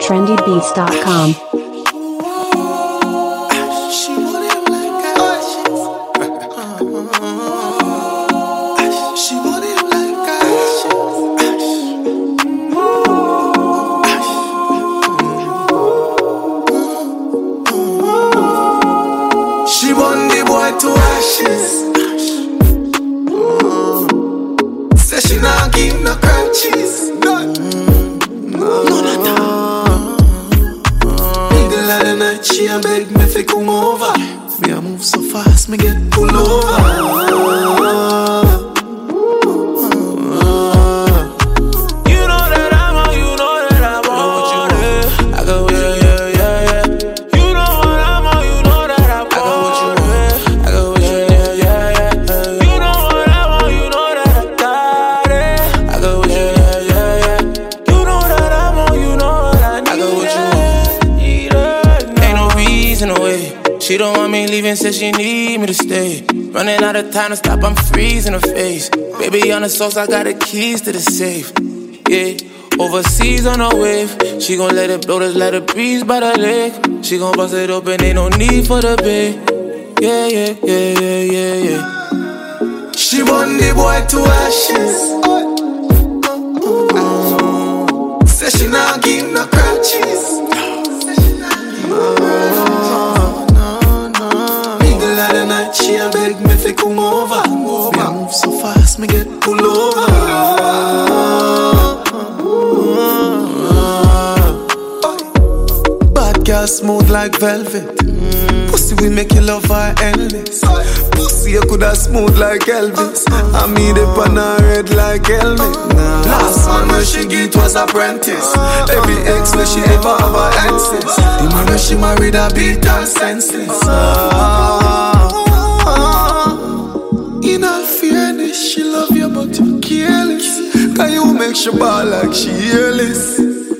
trendybeats.com. Me get pulled over. You know that I'm on, you know that I'm on it. I go yeah, yeah, yeah, yeah. You know what I'm on, you know that I'm on it. I go yeah, yeah, yeah, yeah. You know what I'm on, you know that I got it. I go yeah, yeah, yeah, yeah. You know that I'm on, you know what I need. I go with you. Ain't no reason to wait. She don't want me leaving, said she need me to stay. Running out of time to stop, I'm freezing her face. Baby on the sauce, I got the keys to the safe. Yeah, overseas on a wave. She gon' let it blow, just let it breeze by the lake. She gon' bust it open, ain't no need for the bay. Yeah, yeah, yeah, yeah, yeah, yeah. She burn the boy to ashes. Say she not give no crutches. She a beg me fi come over. Me a move so fast, me get pulled over. Bad girl smooth like velvet. Pussy we make you love her endless. Pussy you coulda smooth like Elvis. I me the pan red like helmet. Last man where she get was apprentice. Every ex where she ever have her exes. The man where she married a beat her senseless. In all fairness, she love you but you careless. Can you make she ball like she earless?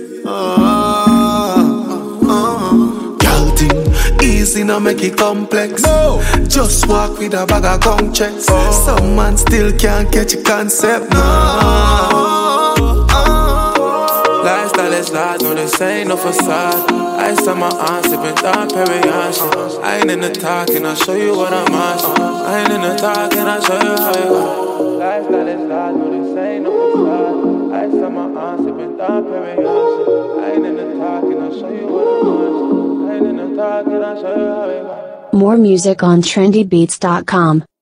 Girl thing, easy now make it complex. No. Just walk with a bag of gun checks. Some man still can't catch a concept. Lifestyle is large, no this ain't no facade. Ice on my arm, sipping Dom Perignon shit. I ain't in the talking, I'll show you what I'm on. I ain't in the talking, I'll show you how it go. Lifestyle is large, no this ain't no facade. Ice on my arm, sipping Dom Perignon shit. I ain't in the talking, I'll show you what I'm on. I ain't in the talking, I'll show you how it go. More music on trendybeats.com.